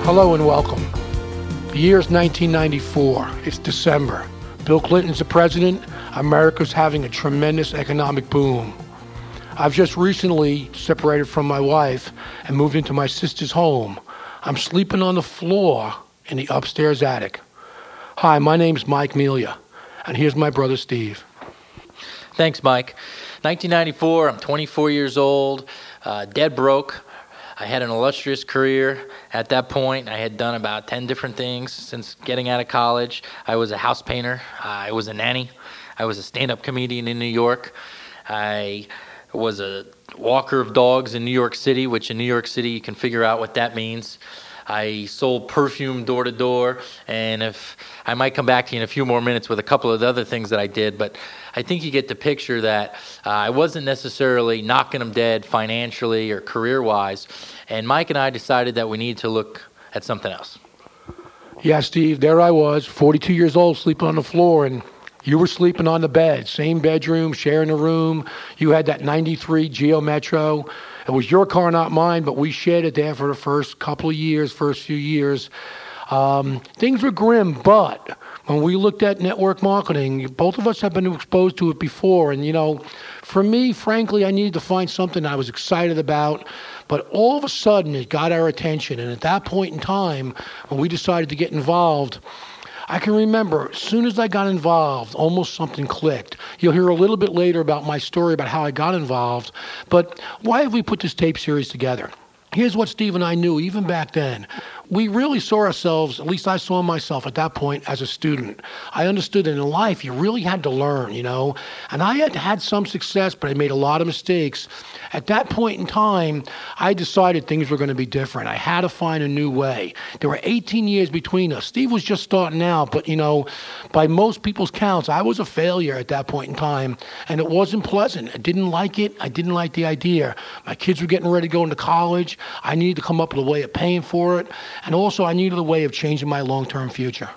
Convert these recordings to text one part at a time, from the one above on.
Hello and welcome. The year's 1994. It's December. Bill Clinton's the president. America's having a tremendous economic boom. I've just recently separated from my wife and moved into my sister's home. I'm sleeping on the floor in the upstairs attic. Hi, my name's Mike Melia, and here's my brother Steve. Thanks, Mike. 1994, I'm 24 years old, dead broke. I had an illustrious career. At that point, I had done about 10 different things since getting out of college. I was a house painter. I was a nanny. I was a stand-up comedian in New York. I was a walker of dogs in New York City, which in New York City you can figure out what that means. I sold perfume door to door, and if I might come back to you in a few more minutes with a couple of the other things that I did, but I think you get the picture that I wasn't necessarily knocking them dead financially or career-wise, and Mike and I decided that we needed to look at something else. Yeah, Steve, there I was, 42 years old, sleeping on the floor, and you were sleeping on the bed, same bedroom, sharing a room. You had that 93 Geo Metro. It was your car, not mine, but we shared it there for the first few years. Things were grim, but when we looked at network marketing, both of us have been exposed to it before. And, for me, frankly, I needed to find something I was excited about. But all of a sudden, it got our attention. And at that point in time, when we decided to get involved, I can remember, as soon as I got involved, almost something clicked. You'll hear a little bit later about my story about how I got involved. But why have we put this tape series together? Here's what Steve and I knew even back then. We really saw ourselves, at least I saw myself at that point, as a student. I understood that in life you really had to learn, And I had had some success, but I made a lot of mistakes. At that point in time, I decided things were going to be different. I had to find a new way. There were 18 years between us. Steve was just starting out, but, by most people's counts, I was a failure at that point in time, and it wasn't pleasant. I didn't like it. I didn't like the idea. My kids were getting ready to go into college. I needed to come up with a way of paying for it. And also, I needed a way of changing my long-term future.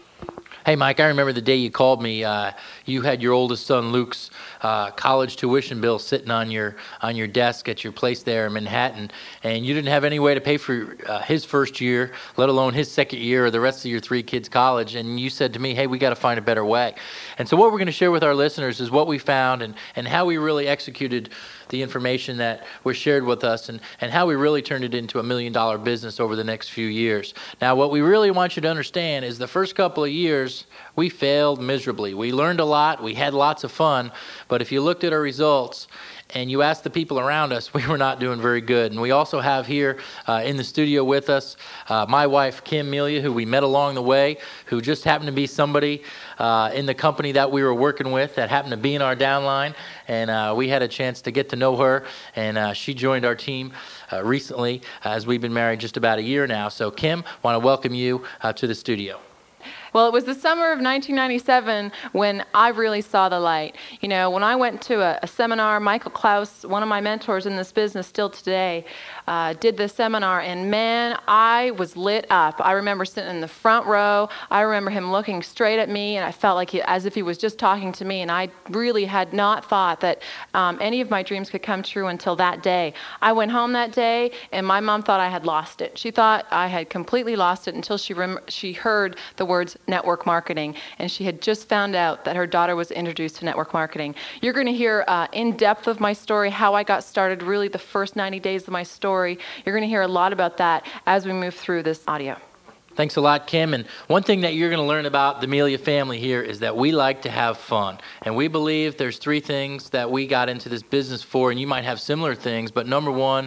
Hey, Mike, I remember the day you called me. You had your oldest son, Luke's college tuition bill sitting on your desk at your place there in Manhattan, and you didn't have any way to pay for his first year, let alone his second year or the rest of your three kids' college. And you said to me, hey, we got to find a better way. And so what we're going to share with our listeners is what we found and how we really executed the information that was shared with us and how we really turned it into $1 million business over the next few years. Now, what we really want you to understand is the first couple of years, we failed miserably. We learned a lot. We had lots of fun. But if you looked at our results and you asked the people around us, we were not doing very good. And we also have here in the studio with us my wife, Kim Melia, who we met along the way, who just happened to be somebody in the company that we were working with that happened to be in our downline. And we had a chance to get to know her. And she joined our team recently, as we've been married just about a year now. So, Kim, I want to welcome you to the studio. Well, it was the summer of 1997 when I really saw the light. When I went to a seminar, Michael Klaus, one of my mentors in this business still today, did the seminar, and man, I was lit up. I remember sitting in the front row. I remember him looking straight at me, and I felt like as if he was just talking to me, and I really had not thought that any of my dreams could come true until that day. I went home that day, and my mom thought I had lost it. She thought I had completely lost it until she heard the words network marketing, and she had just found out that her daughter was introduced to network marketing. You're going to hear in depth of my story, how I got started, really the first 90 days of my story. You're going to hear a lot about that as we move through this audio. Thanks a lot, Kim. And one thing that you're going to learn about the Melia family here is that we like to have fun. And we believe there's three things that we got into this business for, and you might have similar things, but number one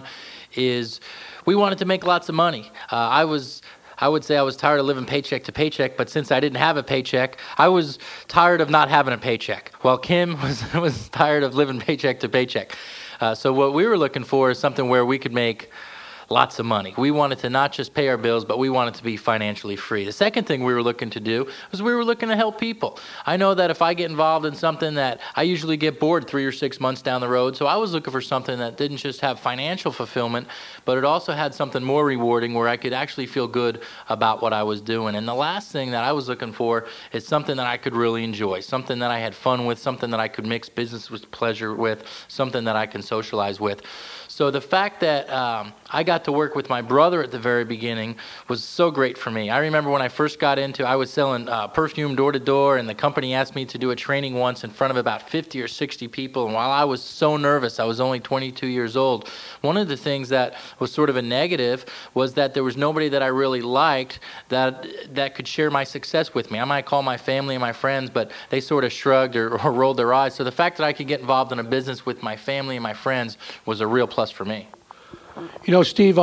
is we wanted to make lots of money. I would say I was tired of living paycheck to paycheck, but since I didn't have a paycheck, I was tired of not having a paycheck. While Kim was tired of living paycheck to paycheck. So what we were looking for is something where we could make lots of money. We wanted to not just pay our bills, but we wanted to be financially free. The second thing we were looking to do was we were looking to help people. I know that if I get involved in something that I usually get bored 3 or 6 months down the road, so I was looking for something that didn't just have financial fulfillment, but it also had something more rewarding where I could actually feel good about what I was doing. And the last thing that I was looking for is something that I could really enjoy, something that I had fun with, something that I could mix business with pleasure with, something that I can socialize with. So the fact that I got got to work with my brother at the very beginning was so great for me. I remember when I first got into, I was selling perfume door to door, and the company asked me to do a training once in front of about 50 or 60 people. And while I was so nervous, I was only 22 years old. One of the things that was sort of a negative was that there was nobody that I really liked that could share my success with me. I might call my family and my friends, but they sort of shrugged or rolled their eyes. So the fact that I could get involved in a business with my family and my friends was a real plus for me. You know, Steve,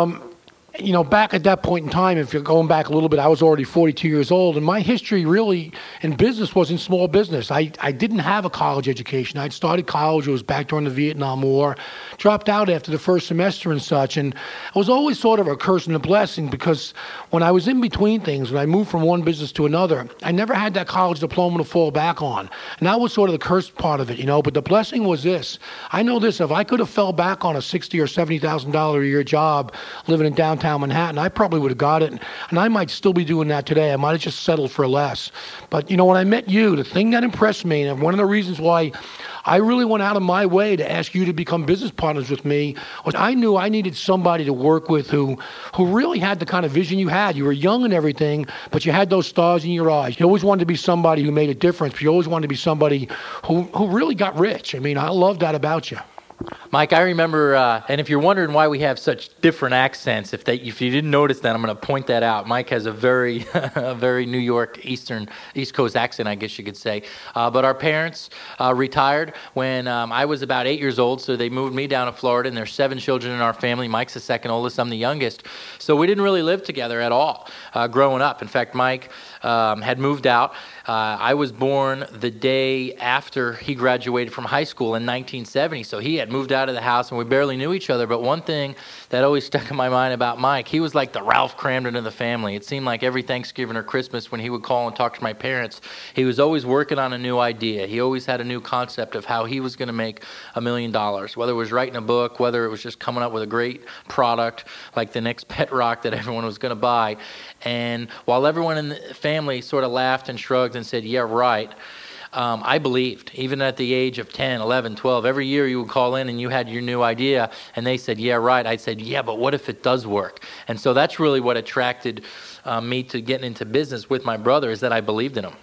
back at that point in time, if you're going back a little bit, I was already 42 years old, and my history really in business was in small business. I didn't have a college education. I'd started college. It was back during the Vietnam War, dropped out after the first semester and such, and it was always sort of a curse and a blessing because when I was in between things, when I moved from one business to another, I never had that college diploma to fall back on, and that was sort of the curse part of it, but the blessing was this. I know this, if I could have fell back on a $60,000 or $70,000 a year job living in downtown Manhattan, I probably would have got it, and I might still be doing that today. I might have just settled for less. But when I met you, the thing that impressed me, and one of the reasons why I really went out of my way to ask you to become business partners with me, was I knew I needed somebody to work with who really had the kind of vision you had. You were young and everything, but you had those stars in your eyes. You always wanted to be somebody who made a difference, but you always wanted to be somebody who really got rich. I mean, I love that about you. Mike, I remember, and if you're wondering why we have such different accents, if you didn't notice that, I'm going to point that out. Mike has a very, a very New York East Coast accent, I guess you could say. But our parents retired when I was about 8 years old, so they moved me down to Florida, and there's 7 children in our family. Mike's the second oldest, I'm the youngest. So we didn't really live together at all growing up. In fact, Mike had moved out. I was born the day after he graduated from high school in 1970, so he had moved out of the house and we barely knew each other. But one thing that always stuck in my mind about Mike, he was like the Ralph Cramden of the family. It seemed like every Thanksgiving or Christmas when he would call and talk to my parents, he was always working on a new idea. He always had a new concept of how he was going to make $1 million, whether it was writing a book, whether it was just coming up with a great product like the next pet rock that everyone was going to buy. And while everyone in the family sort of laughed and shrugged and said, yeah, right, I believed, even at the age of 10, 11, 12, every year you would call in and you had your new idea and they said, yeah, right. I said, yeah, but what if it does work? And so that's really what attracted me to getting into business with my brother, is that I believed in him.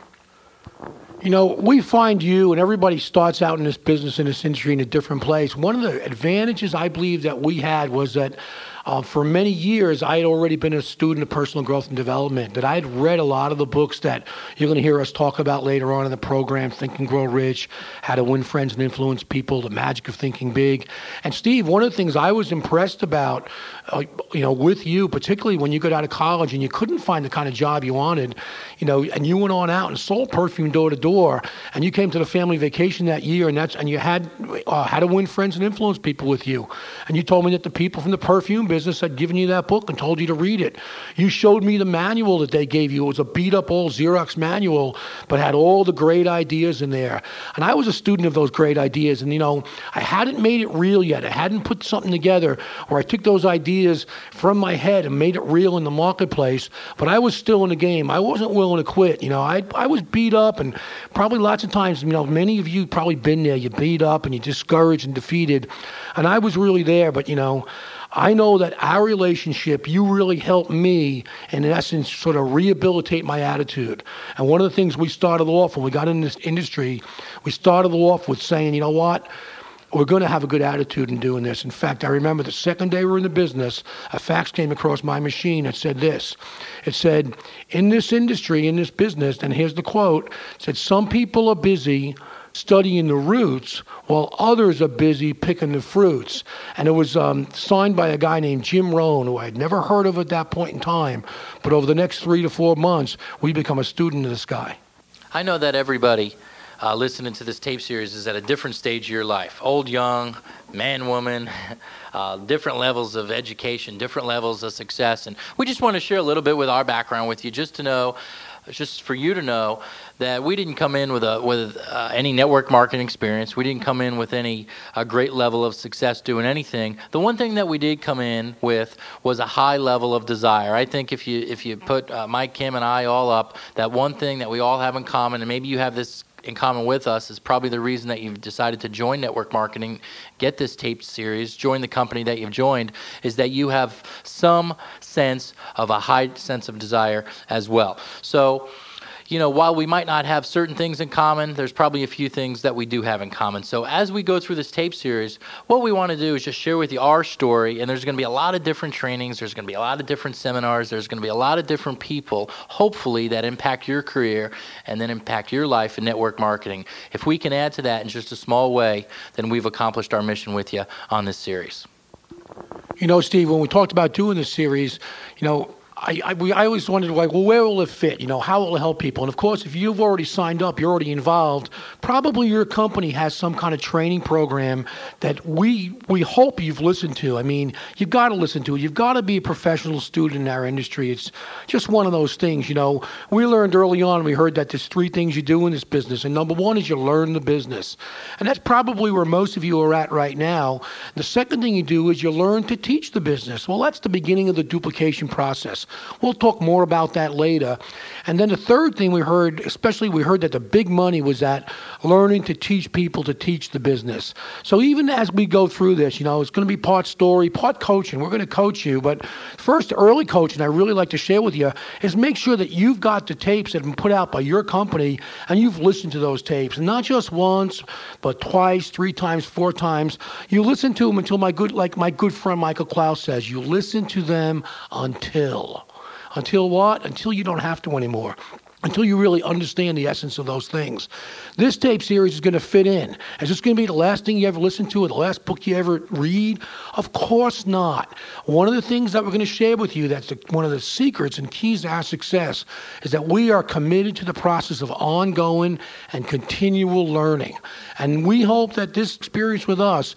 We find you, and everybody starts out in this business, in this industry, in a different place. One of the advantages I believe that we had was that for many years, I had already been a student of personal growth and development, that I had read a lot of the books that you're going to hear us talk about later on in the program, Think and Grow Rich, How to Win Friends and Influence People, The Magic of Thinking Big. And Steve, one of the things I was impressed about, with you, particularly when you got out of college and you couldn't find the kind of job you wanted, and you went on out and sold perfume door to door, and you came to the family vacation that year, and you had How to Win Friends and Influence People with you. And you told me that the people from the perfume business had given you that book and told you to read it. You showed me the manual that they gave you. It was a beat-up old Xerox manual, but had all the great ideas in there. And I was a student of those great ideas, and I hadn't made it real yet. I hadn't put something together where I took those ideas from my head and made it real in the marketplace, but I was still in the game. I wasn't willing to quit. I was beat up, and probably lots of times, many of you probably been there. You beat up and you discouraged and defeated, and I was really there, but I know that our relationship, you really helped me, in essence, sort of rehabilitate my attitude. And one of the things we started off when we got in this industry, we started off with saying, you know what? We're going to have a good attitude in doing this. In fact, I remember the second day we were in the business, a fax came across my machine that said this. It said, in this industry, in this business, and here's the quote, it said, some people are busy studying the roots while others are busy picking the fruits. And it was signed by a guy named Jim Rohn, who I had never heard of at that point in time. But over the next 3 to 4 months, we become a student of this guy. I know that everybody listening to this tape series is at a different stage of your life. Old, young, man, woman, different levels of education, different levels of success. And we just want to share a little bit with our background with you, just for you to know that we didn't come in with any network marketing experience. We didn't come in with any great level of success doing anything. The one thing that we did come in with was a high level of desire. I think if you put Mike, Kim, and I all up, that one thing that we all have in common, and maybe you have this in common with us is probably the reason that you've decided to join network marketing, get this taped series, join the company that you've joined, is that you have some sense of a high sense of desire as well. So, while we might not have certain things in common, there's probably a few things that we do have in common. So as we go through this tape series, what we want to do is just share with you our story, and there's going to be a lot of different trainings, there's going to be a lot of different seminars, there's going to be a lot of different people, hopefully, that impact your career and then impact your life in network marketing. If we can add to that in just a small way, then we've accomplished our mission with you on this series. Steve, when we talked about doing this series, I always wondered, where will it fit? How will it help people? And of course, if you've already signed up, you're already involved, probably your company has some kind of training program that we hope you've listened to. I mean, you've got to listen to it. You've got to be a professional student in our industry. It's just one of those things, We learned early on, we heard that there's 3 things you do in this business. And number 1 is you learn the business. And that's probably where most of you are at right now. The second thing you do is you learn to teach the business. Well, that's the beginning of the duplication process. We'll talk more about that later. And then the third thing we heard that the big money was at learning to teach people to teach the business. So even as we go through this, it's going to be part story, part coaching. We're going to coach you. But first, early coaching I really like to share with you is make sure that you've got the tapes that have been put out by your company and you've listened to those tapes. And not just once, but twice, 3 times, 4 times. You listen to them until my good friend Michael Klaus says, you listen to them until. Until what? Until you don't have to anymore. Until you really understand the essence of those things. This tape series is going to fit in. Is this going to be the last thing you ever listen to or the last book you ever read? Of course not. One of the things that we're going to share with you, that's one of the secrets and keys to our success, is that we are committed to the process of ongoing and continual learning. And we hope that this experience with us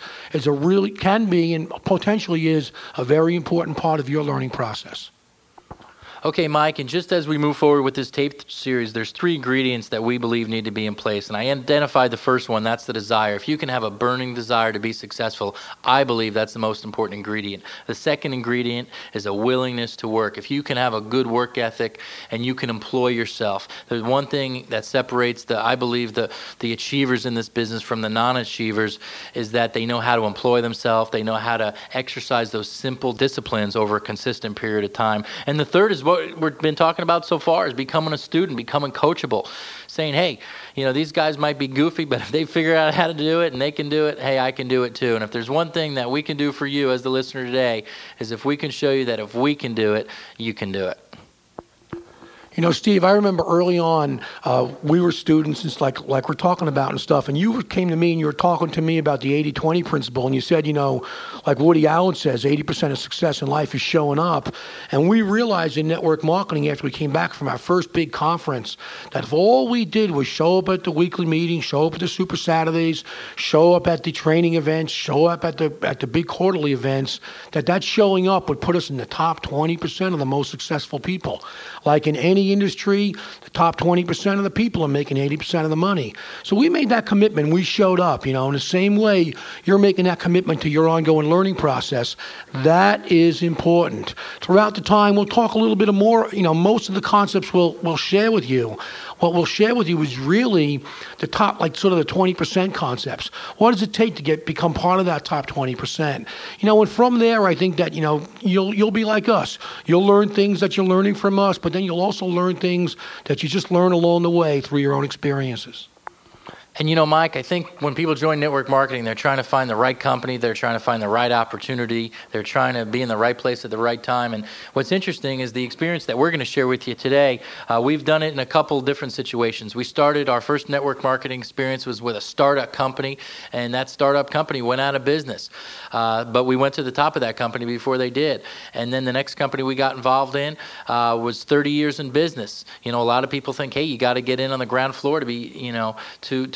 can be and potentially is a very important part of your learning process. Okay, Mike, and just as we move forward with this tape series, there's 3 ingredients that we believe need to be in place. And I identified the first one, that's the desire. If you can have a burning desire to be successful, I believe that's the most important ingredient. The second ingredient is a willingness to work. If you can have a good work ethic and you can employ yourself, there's one thing that separates I believe the achievers in this business from the non-achievers is that they know how to employ themselves, they know how to exercise those simple disciplines over a consistent period of time. And the third is what we've been talking about so far, is becoming a student, becoming coachable, saying, hey, these guys might be goofy, but if they figure out how to do it and they can do it, hey, I can do it too. And if there's one thing that we can do for you as the listener today, is if we can show you that if we can do it, you can do it. Steve, I remember early on, we were students, it's like we're talking about and stuff, and you came to me and you were talking to me about the 80-20 principle, and you said, like Woody Allen says, 80% of success in life is showing up. And we realized in network marketing after we came back from our first big conference that if all we did was show up at the weekly meetings, show up at the Super Saturdays, show up at the training events, show up at the big quarterly events, that showing up would put us in the top 20% of the most successful people. Like in any industry, the top 20% of the people are making 80% of the money. So we made that commitment. We showed up, in the same way you're making that commitment to your ongoing learning process. That is important. Throughout the time, we'll talk a little bit more, most of the concepts we'll share with you. What we'll share with you is really the top, sort of the 20% concepts. What does it take to become part of that top 20%? And from there, I think that, you'll be like us. You'll learn things that you're learning from us, but then you'll also learn things that you just learn along the way through your own experiences. And Mike, I think when people join network marketing, they're trying to find the right company, they're trying to find the right opportunity, they're trying to be in the right place at the right time. And what's interesting is the experience that we're going to share with you today. We've done it in a couple different situations. We started our first network marketing experience was with a startup company, and that startup company went out of business. But we went to the top of that company before they did. And then the next company we got involved in was 30 years in business. A lot of people think, hey, you got to get in on the ground floor to be, to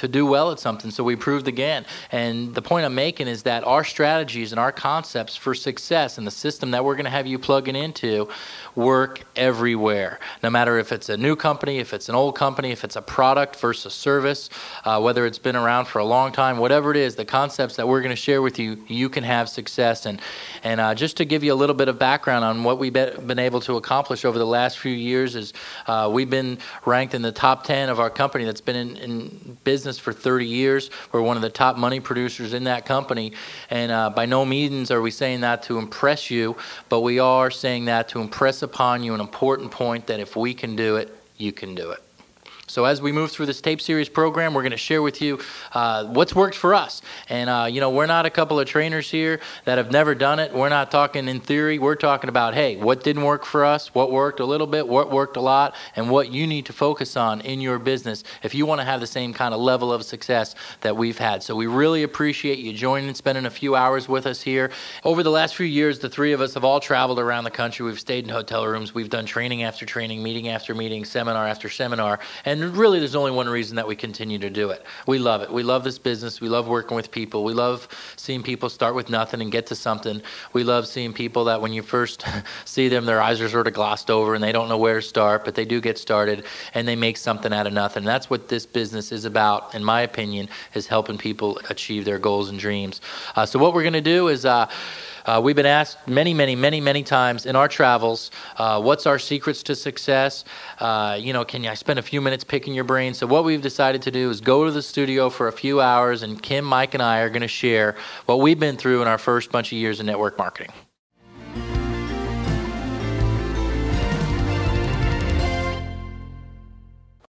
to do well at something, so we proved again. And the point I'm making is that our strategies and our concepts for success and the system that we're going to have you plugging into work everywhere. No matter if it's a new company, if it's an old company, if it's a product versus service, whether it's been around for a long time, whatever it is, the concepts that we're going to share with you, you can have success. And just to give you a little bit of background on what we've been able to accomplish over the last few years is we've been ranked in the top 10 of our company that's been in business for 30 years. We're one of the top money producers in that company. And by no means are we saying that to impress you, but we are saying that to impress upon you an important point that if we can do it, you can do it. So as we move through this tape series program, we're going to share with you what's worked for us. And, we're not a couple of trainers here that have never done it. We're not talking in theory. We're talking about, hey, what didn't work for us, what worked a little bit, what worked a lot, and what you need to focus on in your business if you want to have the same kind of level of success that we've had. So we really appreciate you joining and spending a few hours with us here. Over the last few years, the three of us have all traveled around the country. We've stayed in hotel rooms. We've done training after training, meeting after meeting, seminar after seminar. And really, there's only one reason that we continue to do it. We love it. We love this business. We love working with people. We love seeing people start with nothing and get to something. We love seeing people that when you first see them, their eyes are sort of glossed over and they don't know where to start, but they do get started and they make something out of nothing. That's what this business is about, in my opinion, is helping people achieve their goals and dreams. So what we're going to do is we've been asked many times in our travels, what's our secrets to success? Can I spend a few minutes picking your brain? So what we've decided to do is go to the studio for a few hours, and Kim, Mike, and I are going to share what we've been through in our first bunch of years in network marketing.